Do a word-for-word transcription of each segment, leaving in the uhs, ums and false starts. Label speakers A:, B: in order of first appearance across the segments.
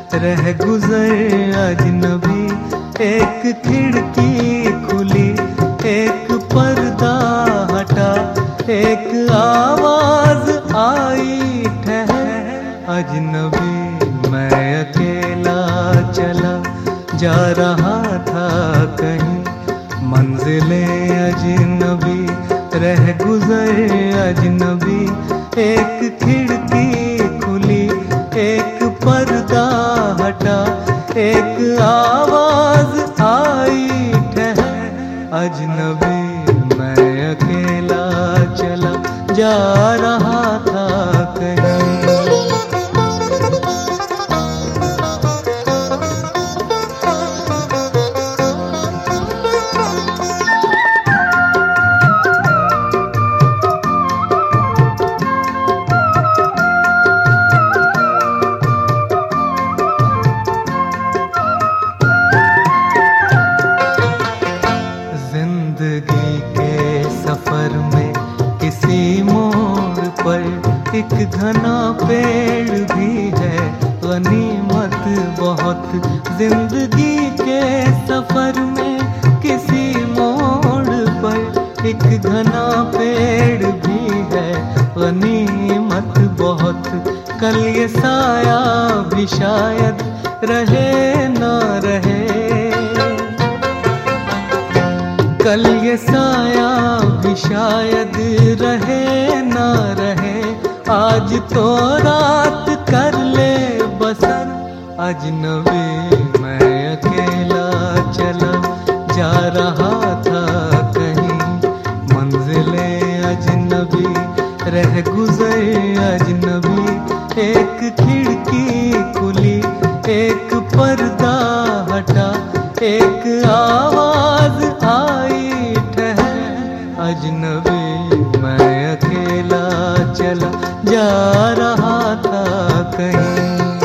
A: रह गुजर अजनबी। एक खिड़की खुली, एक पर्दा हटा, एक आवाज आई ठहर अजनबी। मैं अकेला चला जा रहा था कहीं, मंजिले अजनबी रह गुजर अजनबी। एक खिड़की खुली, एक पर्दा हटा, एक आवाज आई ठहर अजनबी। मैं अकेला चला जा रहा था कहीं। एक घना पेड़ भी है गनीमत बहुत, जिंदगी के सफर में किसी मोड़ पर। एक घना पेड़ भी है गनीमत बहुत, कल ये साया भी शायद रहे ना रहे। कल ये साया भी शायद रहे ना रहे। आज तो रात कर ले बसर अजनबी। मैं अकेला चला जा रहा था कहीं, मंजिले अजनबी रह गुजर अजनबी। एक खिड़की खुली, एक पर्दा हटा, एक आवाज आई ठहर अजनबी। मैं अकेला चला जा रहा था कहीं।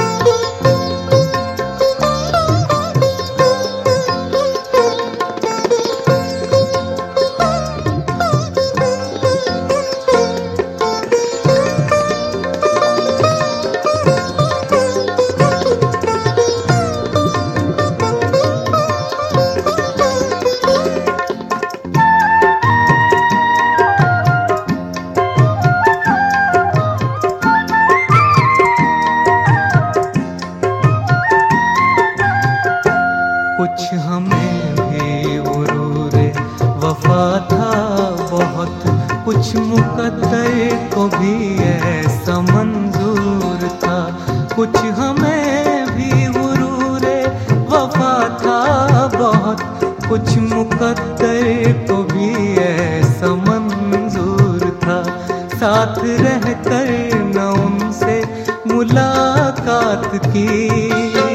A: कुछ हमें भी उरूरे वफा था बहुत, कुछ मुकद्दर को भी ऐसा मंजूर था। कुछ हमें भी उरूरे वफा था बहुत, कुछ मुकद्दर को भी ऐसा मंजूर था। साथ रह कर न उनसे मुलाकात की,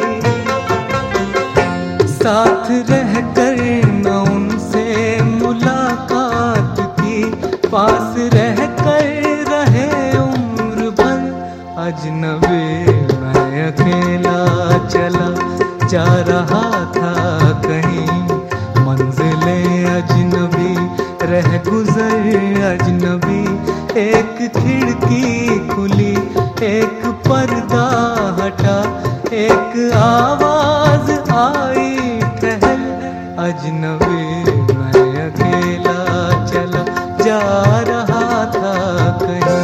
A: साथ रह कर न उनसे मुलाकात की। पास रह कर रहे उम्र भर अजनबी। मैं अकेला चला जा रहा था कहीं, मंजिले अजनबी रह गुजर अजनबी। एक खिड़की खुली, एक पर्दा हटा, एक आवाज आई अजनबी। मैं अकेला चला जा रहा था कहीं।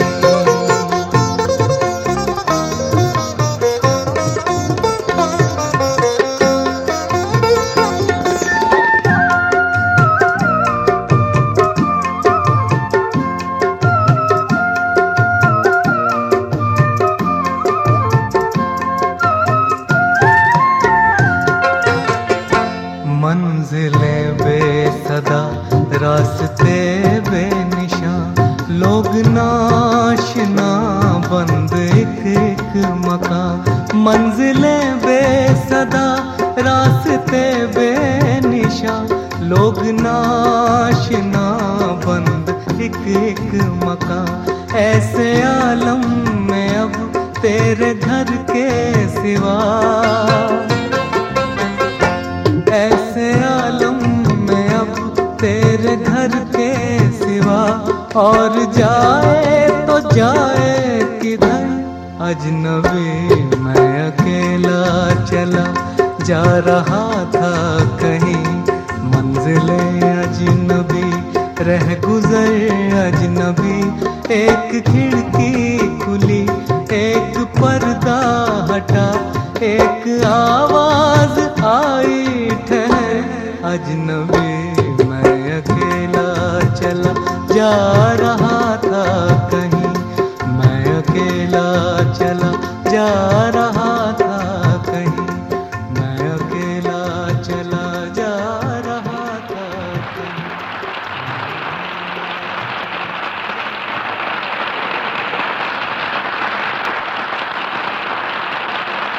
A: मंजिले बेसदा, रास्ते बेनिशान, लोग नाशना बंद एक एक मकान। मंजिले बेसदा, रास्ते बेनिशान, लोग नाशना बंद एक एक मकान। ऐसे आलम में अब तेरे घर के सिवा, ऐसे आलम में अब तेरे घर के सिवा और जाए तो जाए किधर अजनबी मैं अकेला चला जा रहा था कहीं, मंजिले अजनबी रह गुजर अजनबी। एक खिड़की खुली, एक पर्दा हटा, एक आवाज आई ठहर, अजनबी मैं अकेला चला जा रहा था कहीं, मैं अकेला चला जा